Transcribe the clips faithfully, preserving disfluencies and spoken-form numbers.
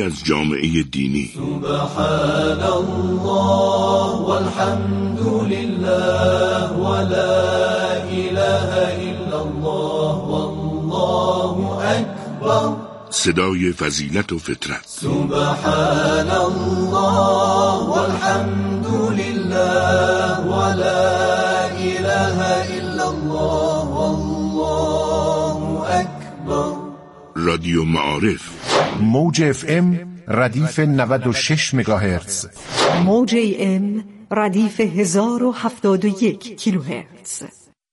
از جامعه دینی. سبحان الله والحمد لله ولا اله الا الله والله اکبر. صدای فضیلت و فطرت. سبحان الله والحمد لله ولا اله الا الله والله اکبر. رادیو معارف، موج اف ام ردیف نود و شش مگاهرتز، موج ای ام ردیف هزار و هفتاد و یک کیلوهرتز.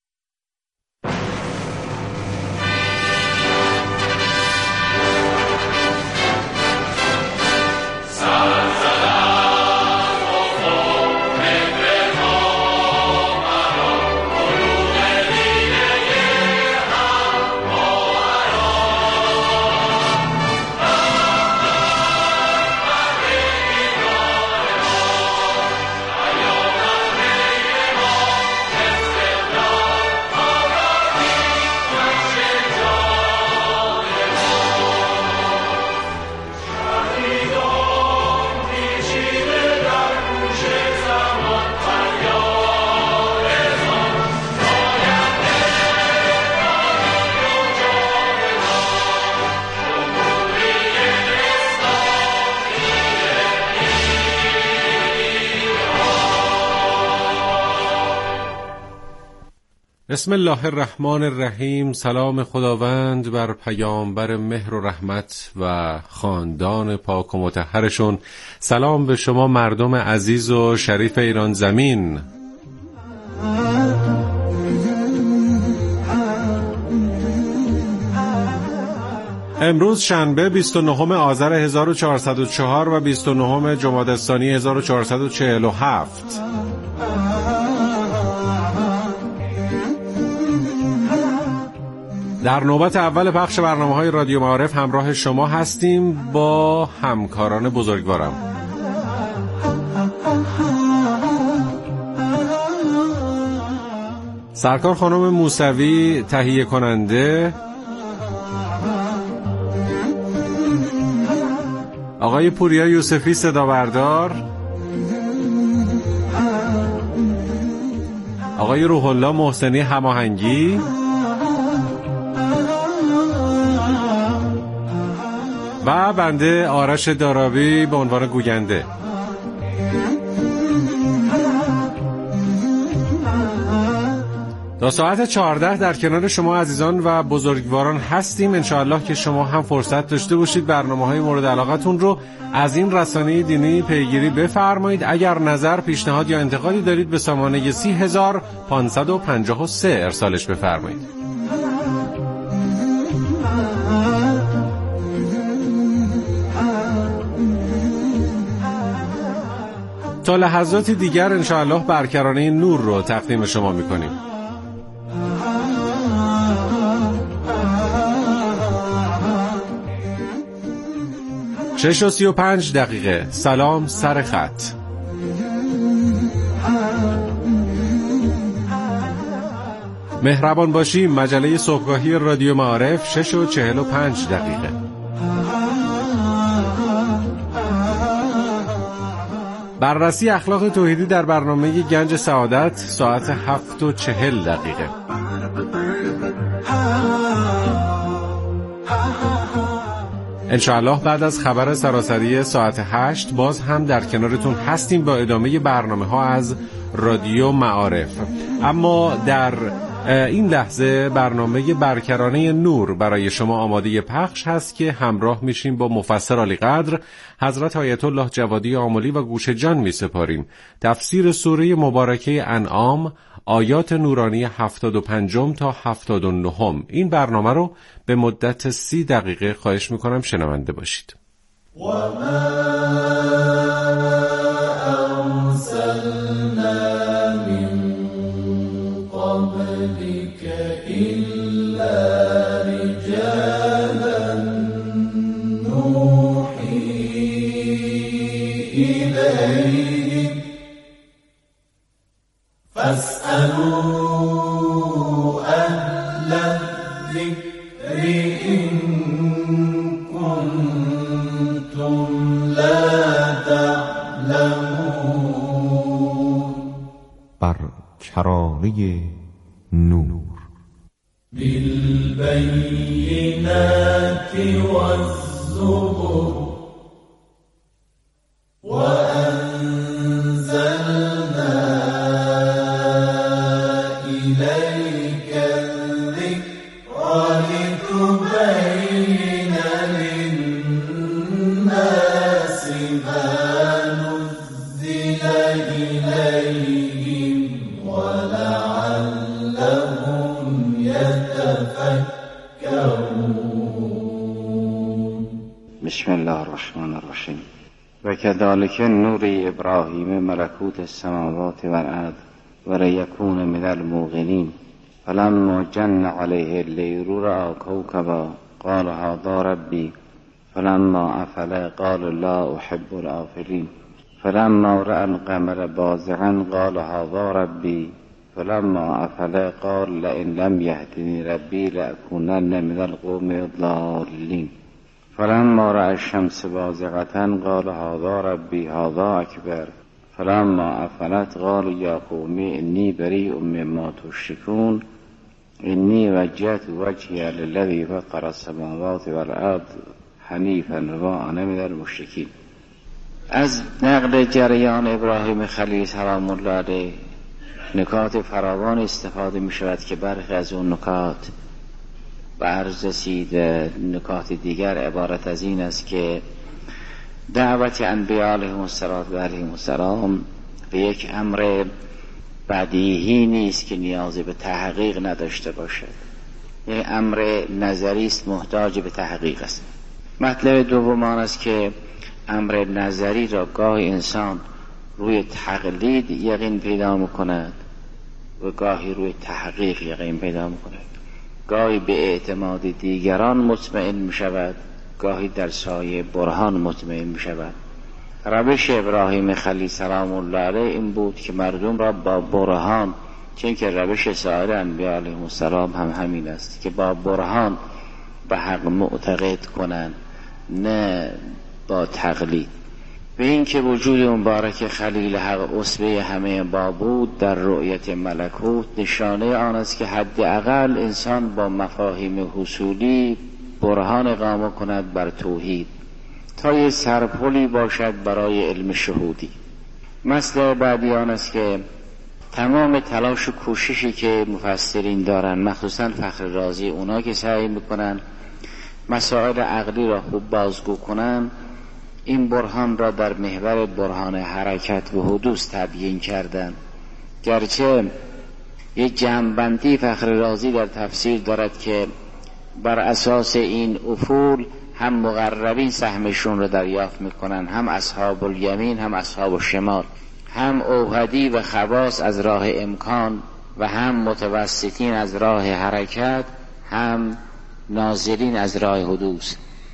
بسم الله الرحمن الرحیم. سلام خداوند بر پیامبر مهر و رحمت و خاندان پاک و مطهرشون. سلام به شما مردم عزیز و شریف ایران زمین. امروز شنبه بیست و نهم آذر هزار و چهارصد و چهار و بیست و نهم جمادی الثانی هزار و چهارصد و چهل و هفت. در نوبت اول پخش برنامه‌های رادیو معارف همراه شما هستیم با همکاران بزرگوارم. سرکار خانم موسوی تهیه کننده، آقای پوریا یوسفی صدا بردار، آقای روح الله محسنی هماهنگی و بنده آرش دارابی به عنوان گوینده. تا ساعت چهارده در کنار شما عزیزان و بزرگواران هستیم. انشاءالله که شما هم فرصت داشته باشید برنامه‌های مورد علاقتون رو از این رسانه دینی پیگیری بفرمایید. اگر نظر، پیشنهاد یا انتقادی دارید به سامانه سی هزار پانصد و پنجاه و سه ارسالش بفرمایید. تا لحظات دیگر انشاءالله برکرانه نور رو تقدیم شما میکنیم. شش و سی و پنج دقیقه. سلام سر خط. مهربان باشیم. مجله صبحگاهی رادیو معارف. شش و چهل و پنج دقیقه. بررسی اخلاق توحیدی در برنامه گنج سعادت ساعت هفت و چهل دقیقه. انشاءالله بعد از خبر سراسری ساعت هشت باز هم در کنارتون هستیم با ادامه برنامه ها از رادیو معارف. اما در این لحظه برنامه برکرانه نور برای شما آماده پخش هست که همراه میشیم با مفسر عالی قدر حضرت آیت الله جوادی آملی و گوش جان می سپاریم. تفسیر سوره مبارکه انعام آیات نورانی هفتاد و پنجم تا هفتاد و نهم. این برنامه رو به مدت سی دقیقه خواهش میکنم شنونده باشید. و ما ارسلنا قبلك إلا رجالا نوحي إليهم فاسألوا أهل الذكر إن كنتم شراره نور. بالبينات والزبر وأنزلنا إليك الذكر لتبين للناس ما نزل إليهم ولعلهم يتفكرون. بسم الله الرحمن الرحیم. و کذالک نوری ابراهیم ملکوت السماوات و الارض و لیکون من الموقنین فلما جن علیه اللیل رأى کوکبا قال هذا ربی فلما افل قال لا احب الآفلین فلما رأى القمر بازغا قال هذا ربی فلما افل قال لئن لم یهدنی ربی لأکونن من القوم الضالین فلما رأى الشمس بازغة قال هذا ربي هذا أكبر فلما أفلت قال يا قوم إني بريء مما تشركون إني وجهت وجهي للذي فطر السماوات والأرض حنيفا وأنا من المشركين. از نقل جریان ابراهیم خلیل سلام الله علیه نکات فراوان استفاده می شود که برخی از اون نکات و عرض رسید. نکات دیگر عبارت از این است که دعوت انبیاء علیهم السلام به یک امر بدیهی نیست که نیاز به تحقیق نداشته باشد. یک امر نظری است محتاج به تحقیق است. مطلب دوم آن است که امر نظری را گاهی انسان روی تقلید یقین پیدا می‌کند و گاهی روی تحقیق یقین پیدا می‌کند. گاهی به اعتماد دیگران مطمئن می شود، گاهی در سایه برهان مطمئن می شود. روش ابراهیم خلیل سلام الله علیه این بود که مردم را با برهان، چون که روش سایر انبیاء علیهم السلام هم همین است که با برهان به حق معتقد کنند، نه با تقلید. به این که وجود مبارک خلیل حق اسوه همه با بود در رؤیت ملکوت نشانه آن است که حداقل انسان با مفاهیم حصولی برهان اقامه کند بر توحید تا یه سرپلی باشد برای علم شهودی. مسئله بعدی آن است که تمام تلاش و کوششی که مفسرین دارن، مخصوصا فخر رازی، اونا که سعی میکنن مسائل عقلی را خوب بازگو کنن، این برهان را در محور برهان حرکت و حدوث تبیین کردن. گرچه یک جمع‌بندی فخر رازی در تفسیر دارد که بر اساس این افول هم مقربین سهمشون را دریافت میکنن، هم اصحاب الیمین هم اصحاب الشمال، هم اوحدی و خواص از راه امکان و هم متوسطین از راه حرکت، هم نازلین از راه حدوث.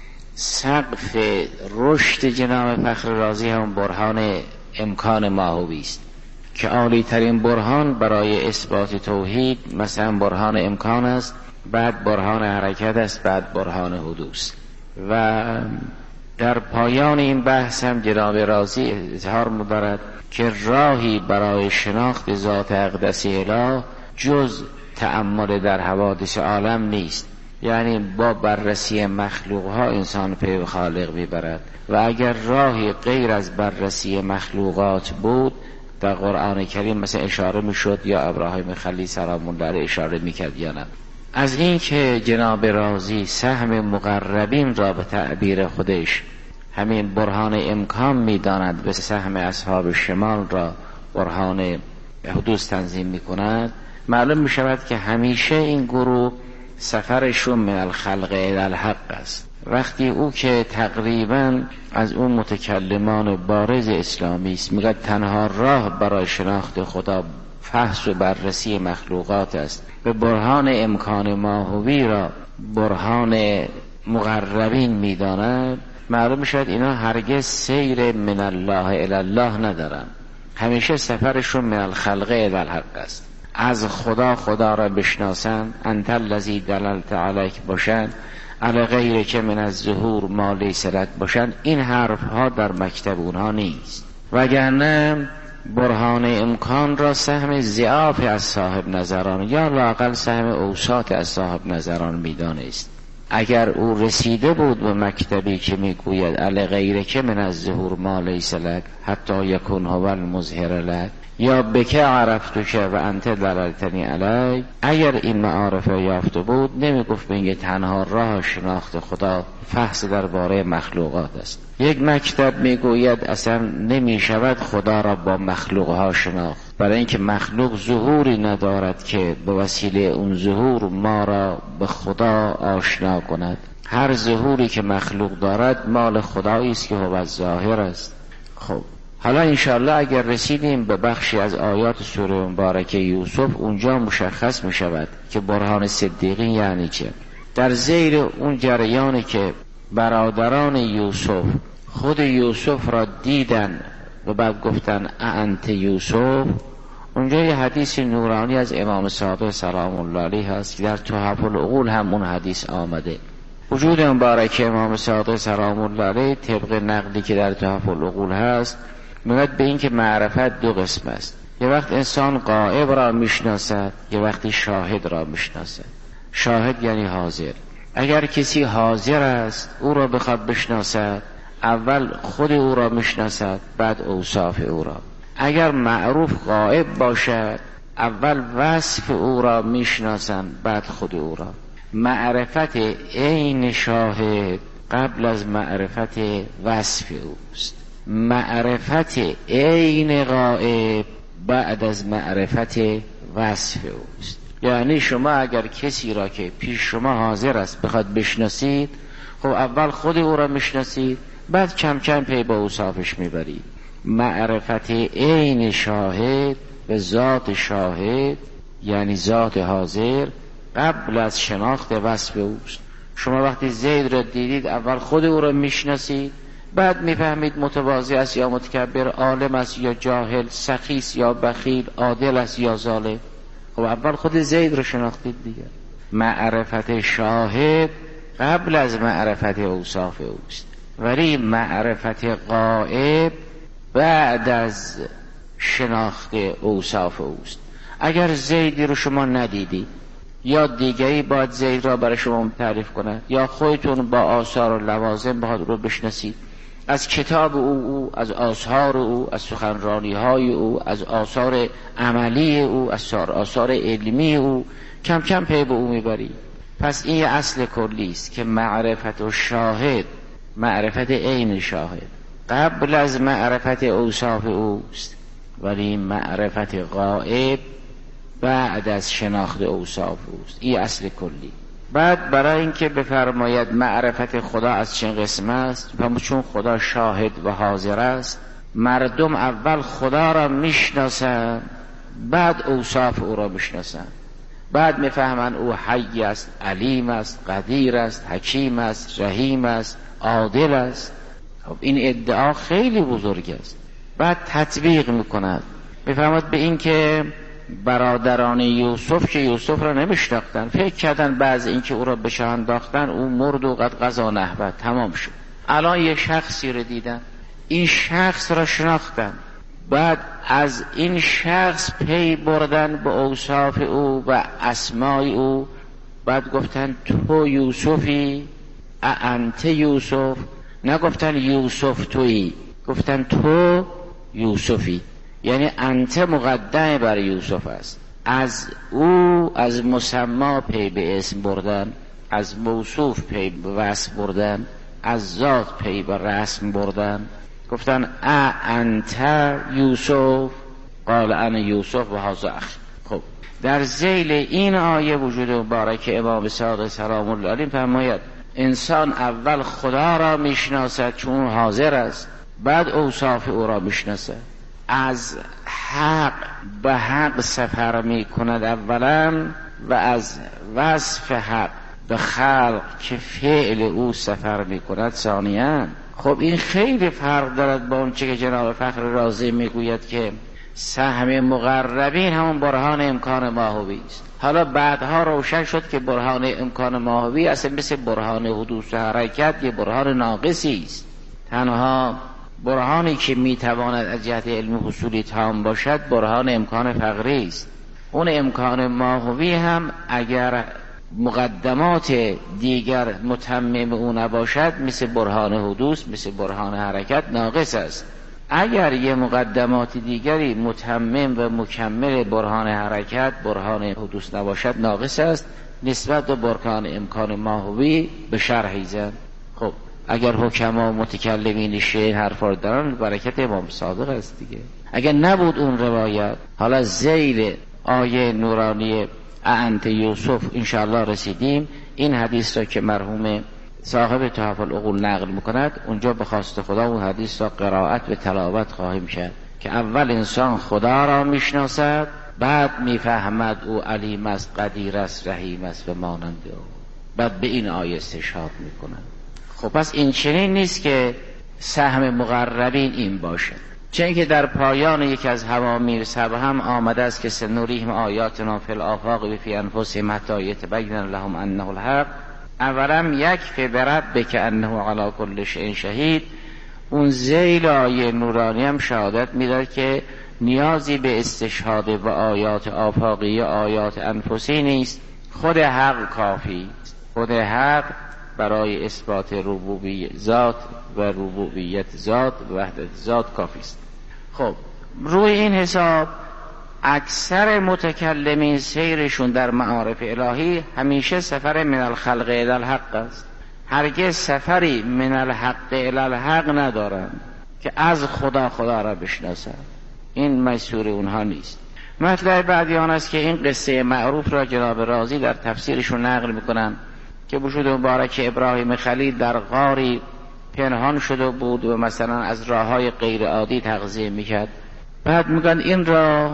سقف رشد جناب فخر رازی هم برهان امکان ماهوی است که عالی ترین برهان برای اثبات توحید مثلا برهان امکان است، بعد برهان حرکت است، بعد برهان حدوث. و در پایان این بحث هم جناب رازی اظهار می‌دارد که راهی برای شناخت ذات اقدسی اله جز تأمل در حوادث عالم نیست. یعنی با بررسی مخلوق ها انسان پی به خالق میبرد و اگر راهی غیر از بررسی مخلوقات بود در قرآن کریم مثلا اشاره میشد یا ابراهیم خلیل سلام الله علیه اشاره میکرد یا نه. از این که جناب رازی سهم مقربین را به تعبیر خودش همین برهان امکان میداند و سهم اصحاب شمال را برهان حدوث تنظیم میکند، معلوم میشود که همیشه این گروه سفرشون من الخلق الی الحق است. وقتی او که تقریبا از اون متکلمان بارز اسلامی است میگه تنها راه برای شناخت خدا فحص و بررسی مخلوقات است، به برهان امکان ماهوی را برهان مقربین میداند، معلوم شد اینا هرگز سیر من الله الی الله ندارن، همیشه سفرشون من الخلق الی الحق است. از خدا خدا را بشناسن، انت الذی دللت علیک باشن، علی غیر که من از ظهور ما لیس لک باشن. این حرف ها در مکتب اونها نیست، وگرنه برهان امکان را سهم ضعاف از صاحب نظران یا لااقل سهم اوساط از صاحب نظران میدانست. اگر او رسیده بود به مکتبی که میگوید علی غیرک من الظهور ما لیس لک حتی یکون هو المظهر لک یا بک عرفتک و انت دللتنی علی، اگر این معارف یافته بود نمیگفت به تنها راه شناخت خدا فحص درباره مخلوقات است. یک مکتب میگوید اصلا نمیشود خدا را با مخلوقها شناخت، برای اینکه مخلوق ظهوری ندارد که به وسیله اون ظهور ما را به خدا آشنا کند. هر ظهوری که مخلوق دارد مال خدایی است که هو ظاهر است. خب حالا انشاءالله اگر رسیدیم به بخشی از آیات سوره مبارکه یوسف، اونجا مشخص می شود که برهان صدیقین یعنی چه. در زیر اون جریانی که برادران یوسف خود یوسف را دیدن و بعد گفتن انت یوسف، اونجا یه حدیث نورانی از امام صادق سلام الله علیه هست که در تحف العقول هم اون حدیث آمده. وجود مبارک امام صادق سلام الله علیه طبق نقلی که در تحف العقول هست میاد به این که معرفت دو قسم است. یه وقت انسان غائب را میشناسد، یه وقتی شاهد را میشناسد. شاهد یعنی حاضر. اگر کسی حاضر است او را بخواد بشناسد، اول خود او را میشناسد بعد اوصاف او را. اگر معروف غائب باشد اول وصف او را میشناسند بعد خود او را. معرفت عین شاهد قبل از معرفت وصف اوست. معرفت عین غائب بعد از معرفت وصف اوست. یعنی شما اگر کسی را که پیش شما حاضر است بخواد بشناسید، خب اول خود او را میشناسید بعد کم کم پی به اوصافش میبرید. معرفت عین شاهد به ذات شاهد یعنی ذات حاضر قبل از شناخت وصف اوست. شما وقتی زید را دیدید اول خود او را میشناسید، بعد میفهمید متواضع است یا متکبر، عالم است یا جاهل، سخی است یا بخیل، عادل است یا ظالم. خب اول خود زید رو شناختید دیگه. معرفت شاهد قبل از معرفت اوصاف اوست، ولی معرفت غائب بعد از شناخت اوصاف اوست. اگر زیدی رو شما ندیدید یا دیگری باید زید را برای شما تعریف کنه یا خودتون با آثار و لوازم باید رو بشناسید، از کتاب او, او از آثار او، از سخنرانی های او، از آثار عملی او، از آثار علمی او، کم کم پی به او میبری. پس این اصل کلی است که معرفت و شاهد، معرفت عین شاهد قبل از معرفت اوصاف اوست، ولی معرفت غائب بعد از شناخت اوصاف اوست. این اصل کلی. بعد برای اینکه بفرماید معرفت خدا از چه قسم است، و چون خدا شاهد و حاضر است، مردم اول خدا را میشناسند بعد اوصاف او را میشناسند، بعد میفهمند او حی است، علیم است، قدیر است، حکیم است، رحیم است، عادل است. خب این ادعا خیلی بزرگ است. بعد تطبیق میکند، میفهمد به این که برادران یوسف که یوسف را نمیشناختن، فکر کردن بعض این که او را به شاه انداختن او مرد و قد قضا نحبه تمام شد. الان یه شخصی را دیدن، این شخص را شناختن، بعد از این شخص پی بردن به اوصاف او و اسمای او، بعد گفتن تو یوسفی، انت یوسف، نگفتن یوسف تویی، گفتن تو یوسفی، یعنی انت مقدم بر یوسف است. از او از مسما پی به اسم بردن، از موصوف پی به وصف بردن، از ذات پی به رسم بردن. گفتن ا انت یوسف، قال انا یوسف و هذا اخی. خب در ذیل این آیه وجود مبارک امام صادق سلام الله علیه فرماید انسان اول خدا را میشناسد چون حاضر است، بعد اوصاف او را میشناسد. از حق به حق سفر می کند اولا و از وصف حق به خلق که فعل او سفر می کند ثانیاً. خب این خیلی فرق دارد با اون چه که جناب فخر رازی می گوید که سهم مقربین همون برهان امکان ماهوی است. حالا بعدها روشن شد که برهان امکان ماهوی اصلا مثل برهان حدوث و حرکت یه برهان ناقصی است. تنها برهانی که میتواند از جهت علمی حصولی تام باشد برهان امکان فقری است. اون امکان ماهوی هم اگر مقدمات دیگر متمم او نباشد مثل برهان حدوث، مثل برهان حرکت ناقص است. اگر یه مقدمات دیگری متمم و مکمل برهان حرکت، برهان حدوث نباشد ناقص است نسبت به برهان امکان ماهوی به شرحی زن. خب اگر حکما متکلمین شیعه حرفا دارن برکت امام صادق است دیگه. اگر نبود اون روایت، حالا ذیل آیه نورانی انت یوسف انشاءالله رسیدیم، این حدیث را که مرحوم صاحب تحف العقول نقل میکند اونجا به خواست خدا اون حدیث را قرائت و تلاوت خواهیم کرد که اول انسان خدا را میشناسد، بعد میفهمد او علیم است، قدیر است، رحیم است و مانند او، بعد به این آیه استشهاد میکند. خب پس این چنین نیست که سهم مقربین این باشد، چون که در پایان یکی از حوامیر سبع هم آمده است که سنوریهم آیاتنا فی الآفاق و فی انفسهم حتی یتبین لهم انه الحق اولم یکفی بربک انه علی کل شیء شهید. اون ذیل آیه نورانی هم شهادت میداد که نیازی به استشهاد و آیات آفاقی آیات انفسی نیست، خود حق کافی، خود حق برای اثبات ربوبیت ذات و ربوبیت ذات و وحدت ذات کافی است. خب روی این حساب اکثر متکلمین سیرشون در معارف الهی همیشه سفر من الخلق الی الحق است، هرگز سفری من الحق الی الحق ندارند که از خدا خدا را بشناسند. این مسئول اونها نیست. مطلب بعدی آن است که این قصه معروف را جناب رازی در تفسیرشون نقل میکنن که وجود مبارک ابراهیم خلیل در غاری پنهان شده بود و مثلا از راههای غیر عادی تغذیه میکرد. بعد میگن این را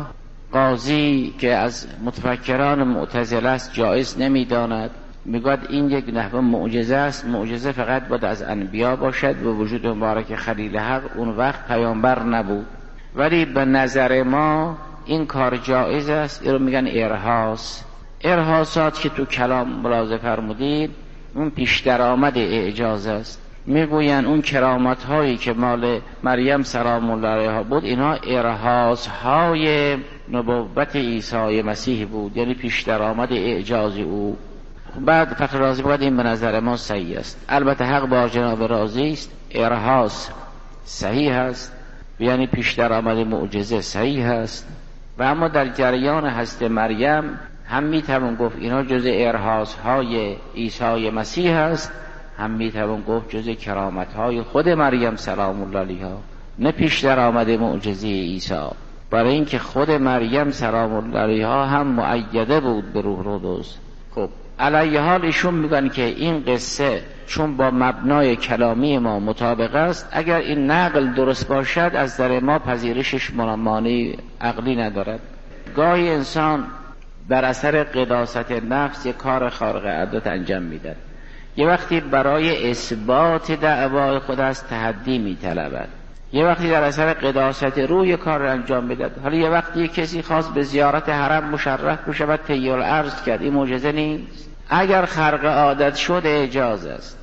قاضی که از متفکران معتزله است جایز نمیداند، میگوید این یک نحوه معجزه است، معجزه فقط باید از انبیا باشد و وجود مبارک خلیل حق اون وقت پیامبر نبود، ولی به نظر ما این کار جایز است. این رو میگن ارهاس. ارهاسات که تو کلام ملاحظه فرمودید اون پیش درآمد اعجاز است. میگوین اون کرامت هایی که مال مریم سلام الله علیها بود اینها ارهاس های نبوت عیسی مسیح بود، یعنی پیش درآمد اعجاز او. بعد فخر رازی بود این به نظر ما صحیح است. البته حق با جناب رازی است، ارهاس صحیح است یعنی پیش درآمد معجزه صحیح است، و اما در جریان هست مریم هم میتوان گفت اینا جز ارهاس های عیسی مسیح است، هم میتوان گفت جز کرامت های خود مریم سلام الله علیها، نه پیش درآمد معجزه عیسی. برای اینکه خود مریم سلام الله علیها هم مؤیده بود به روح القدس. خب علیه حال ایشون میگن که این قصه چون با مبنای کلامی ما مطابق است، اگر این نقل درست باشد از در ما پذیرشش مانع عقلی ندارد. گاهی انسان در اثر قداست نفس یک کار خارق عادت انجام میدهد، یه وقتی برای اثبات دعوای خود از تحدی میطلبد، یه وقتی در اثر قداست روح یک کار انجام میدهد. حالا یه وقتی کسی خواست به زیارت حرم مشرف بشه و طی الارض کرد، این معجزه نیست؟ اگر خرق عادت شد اعجاز است.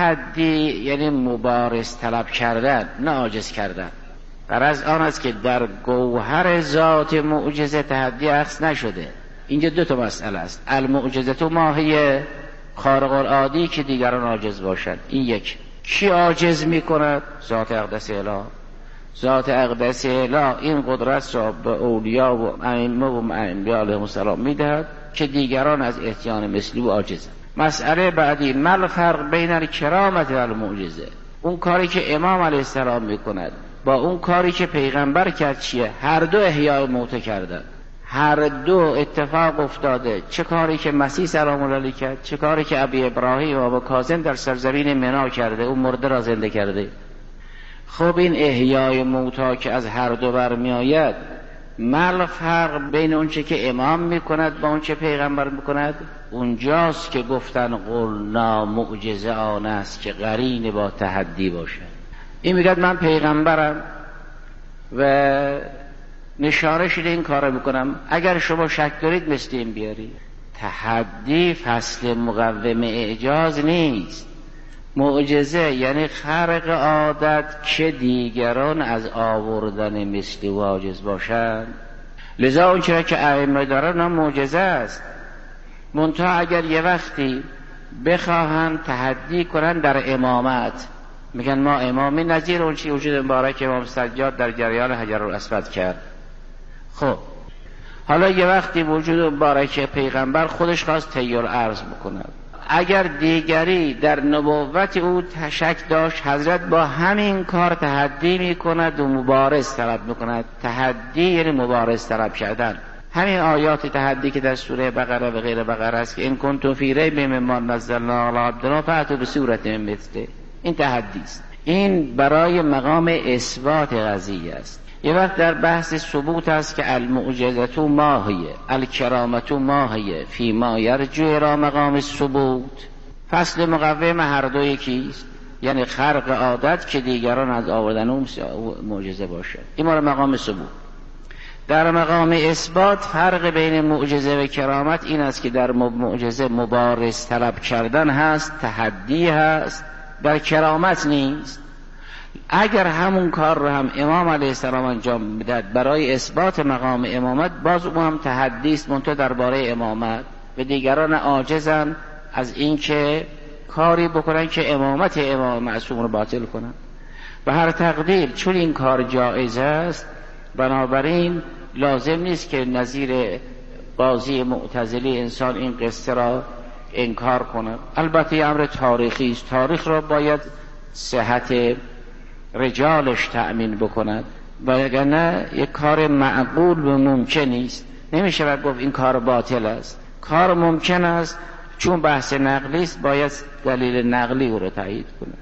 تحدی یعنی مبارز طلب کردن نه عاجز کردن. غرض آن است که در گوهر ذات معجزه تحدی عکس نشده. اینجا دو تا مسئله است، المعجزه تو ماهیه خارق العادی که دیگران عاجز باشند. این یک. کی عاجز میکند؟ ذات اقدس اله. ذات اقدس اله این قدرت را به اولیا و ائمه و انبیاء علیهم السلام میدهد که دیگران از اتیان مثلی و عاجزند. مسئله بعدی مل فرق بین الکرامت و المعجزه. اون کاری که امام علیه السلام میکند با اون کاری که پیغمبر کرد چیه؟ هر دو احیای موتى کردن، هر دو اتفاق افتاده. چه کاری که مسیح سلام الله علیه کرد، چه کاری که ابی ابراهیم و ابو کاظم در سرزمین منی کرده، اون مرده را زنده کرده. خب این احیای موتى که از هر دو برمی آید، مل فرق بین اون چه که امام میکند با اون چه پیغمبر میکند؟ اونجاست که گفتن قلنا معجزه آن است که قرین با تحدی باشه. این میگه من پیغمبرم و نشانه شده این کار میکنم، اگر شما شک دارید مثل این بیاری. تحدی فصل مقوم اعجاز نیست. معجزه یعنی خرق عادت که دیگران از آوردن مثل و عاجز باشند. لذا اون چرا که ائمه دارن هم معجزه است. منتها اگر یه وقتی بخواهن تحدی کنن در امامت، میگن ما امامی، نظیر اون چی وجود مبارک امام سجاد در جریان حجرالاسود کرد. خب حالا یه وقتی وجود مبارک پیغمبر خودش خواست تیار عرض بکنه، اگر دیگری در نبوت او شک داشت، حضرت با همین کار تحدی میکند و مبارز طلب میکند. تحدی یعنی مبارز طلب کردن. همین آیات تحدی که در سوره بقره و غیر بقره است که این کنتم فی ریب مما نزلنا علی عبدنا فأتوا بسورة من مثله، این تحدی است. این برای مقام اثبات قضیه است. یه وقت در بحث ثبوت است که المعجزة ما هی، الکرامة ما هی، فی ما یرجو الی مقام الثبوت. فصل مقوم هر دو یکیست، یعنی خرق عادت که دیگران از آوردن اون معجزه باشد. این مال مقام ثبوت. در مقام اثبات فرق بین معجزه و کرامت این است که در معجزه مبارز طلب کردن هست، تحدی هست، در کرامت نیست. اگر همون کار رو هم امام علیه السلام انجام میداد برای اثبات مقام امامت، باز اون هم تحدی است، منتها درباره امامت و دیگران عاجزن از این که کاری بکنن که امامت امام معصوم رو باطل کنن. به هر تقدیر چون این کار جایز است، بنابراین لازم نیست که نظیر قاضی معتزلی انسان این قصه را انکار کنه. البته امر تاریخی است، تاریخ را باید صحت رجالش تأمین بکند، وگرنه یک کار معقول و ممکن نیست. نمیشه باید گفت این کار باطل است. کار ممکن است، چون بحث نقلی است باید دلیل نقلی او را تایید کنه.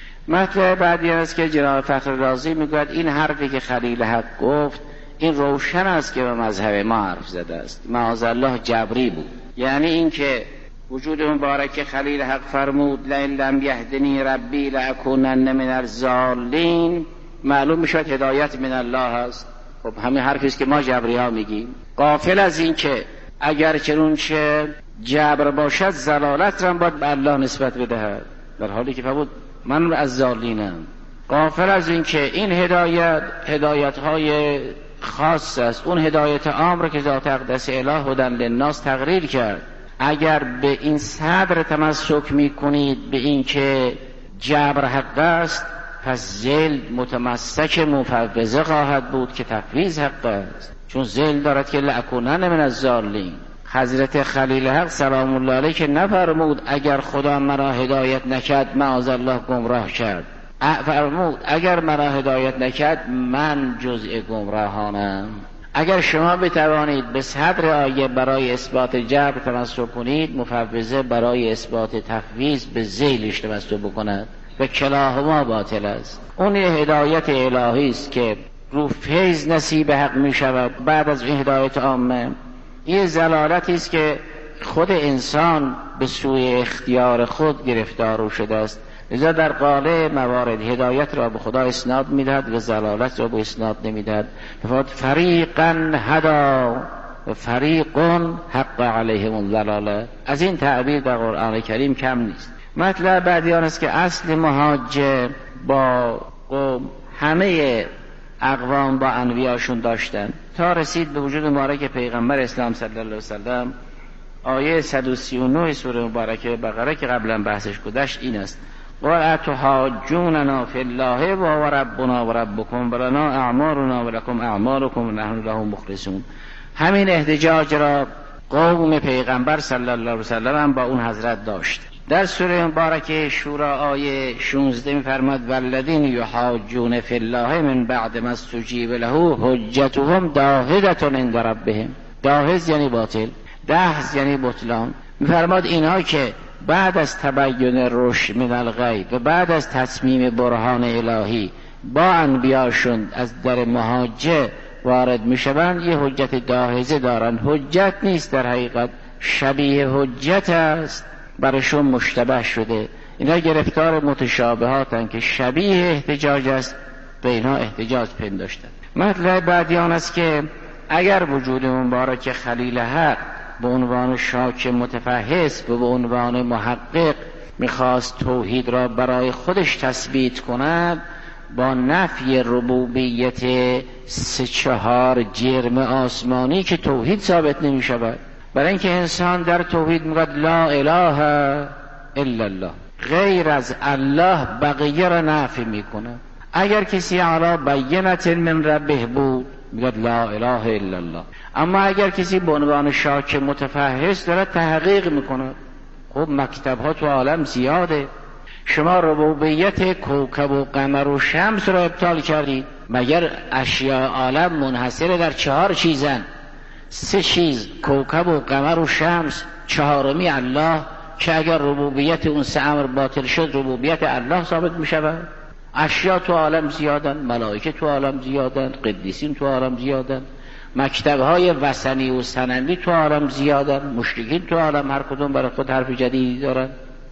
مطلب بعدی است که جناب فخر رازی میگوید این حرفی که خلیل حق گفت این روشن است که به مذهب ما حرف زده است، معاذالله جبری بود. یعنی این که وجود مبارک خلیل حق فرمود لئن لم یهدنی ربی لاکونن من الضالین، معلوم میشد هدایت من الله است. خب همین حرفی است که ما جبری ها میگیم. غافل از این که اگر چنونچه جبر باشد ضلالت را باید به الله نسبت بدهد، در حالی که فرمود من از ضالینم. غافل از این که این هدایت هدایت های خاص است، اون هدایت عام را که ذات اقدس اله هدی للناس تقریر کرد. اگر به این صدر تمسک می کنید به این که جبر حق است، پس ذل متمسک مفوضه خواهد بود که تفویض حق است، چون ذل دارد که لأکونن من الضالین. حضرت خلیل حق سلام الله علیه که نفرمود اگر خدا مرا هدایت نکرد معاذالله گمراه کرد، فرمود اگر مرا هدایت نکرد من جزء گمراهانم. اگر شما بتوانید به صدر آیه برای اثبات جبر تمسک کنید، مفوضه برای اثبات تفویض به ذیلش تمسک بکند و کلاهما باطل است. اون هدایت الهی است که رو فیض نصیب حق می شود بعد از این هدایت عامه. این ضلالتی است که خود انسان به سوی اختیار خود گرفتار شده است. لذا در قالب موارد هدایت را به خدا اسناد میدهد و ضلالت را به اسناد نمیدهد. فقط فریقا هدا و فریقون حق علیهم الضلاله. از این تعبیر در قرآن کریم کم نیست. مطلب بعدی آن است که اصل محاجه با قوم همه اقوام با انبیاشون داشتن تا رسید به وجود مبارک پیغمبر اسلام صلی الله علیه وسلم. آیه صد و سی و نه سوره مبارکه بقره که قبلا بحثش گذشت این است: و اتحاجوننا فی الله و ربنا و ربکم و لنا اعمارنا و لکم اعمالکم و نحن له مخلصون. همین احتجاج را قوم پیغمبر صلی الله علیه وسلم با اون حضرت داشت. در سوره مبارکه شورا آیه شانزده می‌فرماد والذین یحاجون فی الله من بعد ما استجیب له حجتهم داهدة عند ربهم. داهز یعنی باطل، دهز یعنی بطلان. می‌فرماد اینها که بعد از تبیین رشد من الغیب و بعد از تصمیم برهان الهی با انبیاشون از در محاجه وارد میشوند، یه حجت داهزه دارن. حجت نیست، در حقیقت شبیه حجت است، برشون مشتبه شده. اینا گرفتار متشابهاتن که شبیه احتجاج است، به اینا احتجاج پنداشتن. مطلب بعدی آن است که اگر وجود مبارک خلیل حق به عنوان شاک متفحص و به عنوان محقق میخواست توحید را برای خودش تثبیت کند، با نفی ربوبیت سه چهار جرم آسمانی که توحید ثابت نمی شود. برای اینکه انسان در توحید میگه لا اله الا الله، غیر از الله بقیه را نفی میکنه. اگر کسی علی بینة من ربه بود میگه لا اله الا الله، اما اگر کسی به عنوان شاک متفحص داره تحقیق میکنه، خب مکتب ها تو عالم زیاده. شما ربوبیت کوکب و قمر و شمس را ابطال کردید، مگر اشیاء عالم منحصر در چهار چیزن؟ سه چیز، کوکب و قمر و شمس، چهارمی الله، که اگر ربوبیت اون سه امر باطل شد ربوبیت الله ثابت می شود. اشیاء تو عالم زیادن، ملائکه تو عالم زیادن، قدیسین تو عالم زیادن، مکتب‌های وثنی و صنمی تو عالم زیادن، مشرکین تو عالم هر کدوم برای خود حرف جدیدی دارن.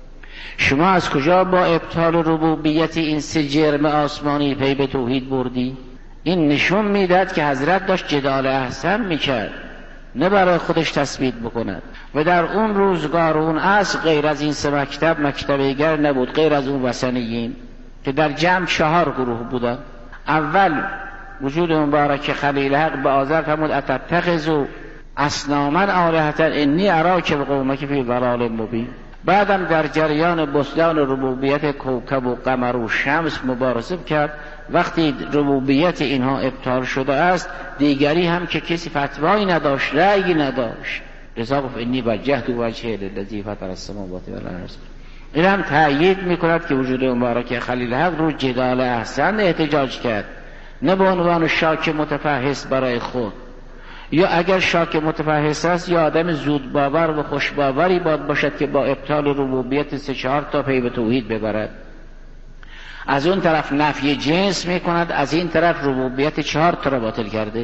شما از کجا با ابطال ربوبیت این سه جرم آسمانی پی به توحید بردی؟ این نشون میداد که حضرت داشت جدال احسن میکرد، نه برای خودش تثبیت بکند. و در اون روزگار اون عصر غیر از این سه مکتب مکتب دیگر نبود، غیر از اون وثنیین که در جمع چهار گروه بودن. اول وجود مبارک خلیل حق به آذر فرمود اتتخذوا اصناما آلهة انی اراک بقومک فی ضلال مبین. بعدم در جریان بسیان ربوبیت کوکب و قمر و شمس مبارزه کرد. وقتی ربوبیت اینها ابطال شده است، دیگری هم که کسی فتوایی نداشت، رأیی نداشت، لذا گفت انی وجهت وجهی للذی فطر السماوات والارض. این هم تأیید میکند که وجود مبارک خلیل حق رو جدال احسن احتجاج کرد، نه به عنوان شاک متفحص برای خود. یا اگر شاک متفحص است یا آدم زود باور و خوش باوری باید باشد که با ابطال ربوبیت سه چهار تا پی به توحید ببرد. از اون طرف نفی جنس میکند، از این طرف ربوبیت چهار تا را باطل کرده.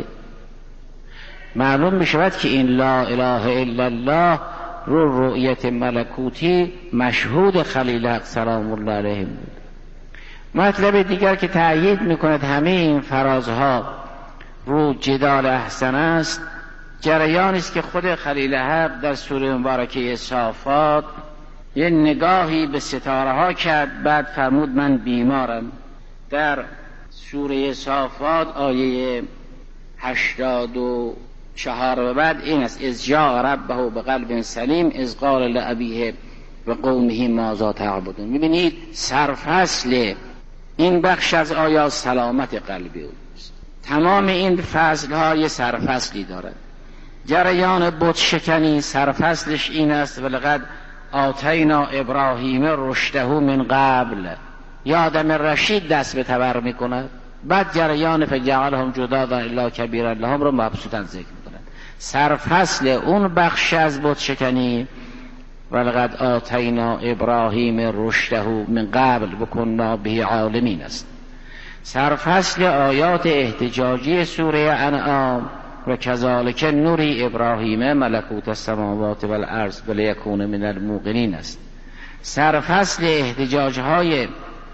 معلوم میشود که این لا اله الا الله رو رؤیت ملکوتی مشهود خلیل حق سلام الله علیه بود. مطلب دیگر که تأیید میکند همه این فرازها رو جدال احسن است، جریانی است که خود خلیل حق در سوره مبارکه صافات یه نگاهی به ستاره ها کرد، بعد فرمود من بیمارم. در سوره صافات آیه هشتاد و چهار و بعد این است اذ جاء ربه بقلب سلیم اذ قال لأبیه و قومه ماذا تعبدون. میبینید سرفصل این بخش از آیات سلامت قلبی اوست. تمام این فصل های سرفصلی دارد. جریان بت شکنی سرفصلش این است ولقد آتینا ابراهیم رشده من قبل. یا آدم رشید دست به تبر میکند، بعد جریان فجعلهم جدادا الا کبیرا لهم رو مبسوطا ذکر میکند. سرفصل اون بخش از بت شکنی ولقد آتینا ابراهیم رشده من قبل وکنا به عالمین است. سرفصل آیات احتجاجی سوره انعام و کذالک نوری ابراهیم ملکوت السماوات والارض ولیکون من الموقنین است. سرفصل احتجاج های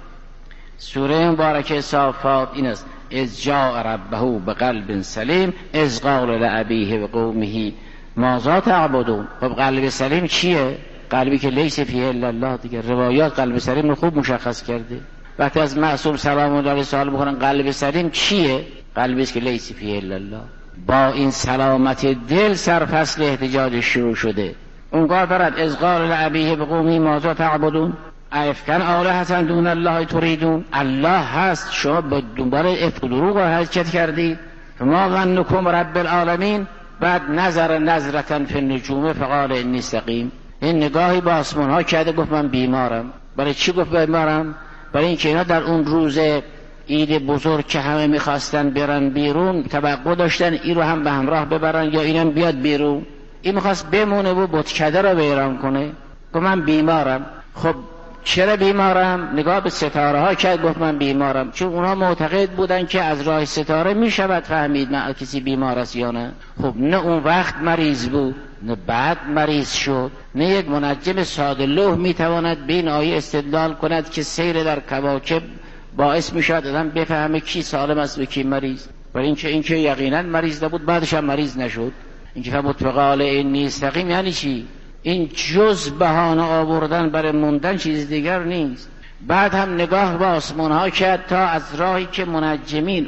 سوره مبارکه صافات این است اذ جاء ربه بقلب سلیم اذ قال لأبیه و قومه ماذا تعبدون. خب قلب سلیم چیه؟ قلبی که لیس فیه الا الله. دیگه روایات قلب سلیم رو خوب مشخص کرده. وقتی از معصوم سلام الله علیه سوال میکنن قلب سلیم چیه؟ قلبی است که لیس فیه الا الله. با این سلامت دل سرفصل احتجاج شروع شده. اونگاه دارد اذ قال لأبیه بقومه ماذا تعبدون افکن آلهة دون الله تریدون. الله هست، شما با دنبال افک و دروغ حرکت کردید. فما ظنکم رب العالمین. بعد نظر نظرة فی النجوم فقال انی سقیم. این نگاهی با آسمان ها کرده گفت من بیمارم. برای چی گفت بیمارم؟ برای اینکه اینا در اون روز عید بزرگ که همه میخواستن برن بیرون توقع داشتن این رو هم به همراه ببرن یا اینم بیاد بیرون. این میخواست بمونه و بتکده رو بیران کنه. گفت من بیمارم. خب چرا بیمارم؟ نگاه به ستاره ها کرد گفت من بیمارم. چون اونها معتقد بودن که از راه ستاره میشود فهمید نه کسی بیمار است یا نه. خب نه اون وقت مریض بود نه بعد مریض شد. نه یک منجم ساده لوح میتواند به این آیه استدلال کند که سیر در کواکب باعث میشد آدم بفهمه کی سالم است و کی مریض. برای اینکه اینکه یقینا مریض نبود بعدش هم مریض نشد. اینکه فمت فقال انی سقیم یعنی چی؟ این جز بهانه آوردن برای موندن چیز دیگر نیست. بعد هم نگاه به آسمان ها کرد تا از راهی که منجمین